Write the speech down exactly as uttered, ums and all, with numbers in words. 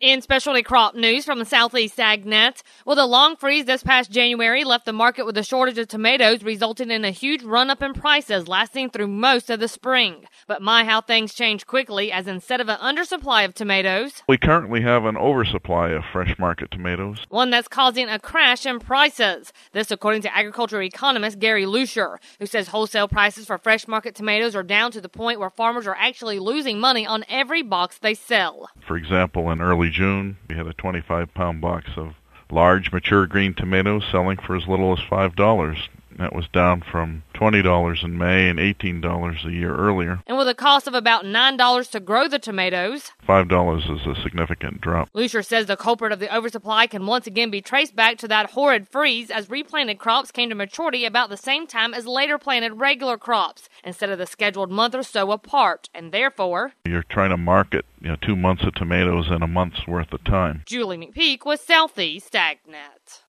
In specialty crop news from the Southeast AgNet, well, the long freeze this past January left the market with a shortage of tomatoes, resulting in a huge run-up in prices lasting through most of the spring. But my, how things change quickly, as instead of an undersupply of tomatoes, we currently have an oversupply of fresh market tomatoes, one that's causing a crash in prices. This according to agriculture economist Gary Lucier, who says wholesale prices for fresh market tomatoes are down to the point where farmers are actually losing money on every box they sell. For example, in early June, we had a twenty-five pound box of large mature green tomatoes selling for as little as five dollars. That was down from twenty dollars in May and eighteen dollars a year earlier. And with a cost of about nine dollars to grow the tomatoes, five dollars is a significant drop. Lucier says the culprit of the oversupply can once again be traced back to that horrid freeze, as replanted crops came to maturity about the same time as later planted regular crops, instead of the scheduled month or so apart, and therefore, you're trying to market, you know, two months of tomatoes in a month's worth of time. Julie McPeak with Southeast AgNet.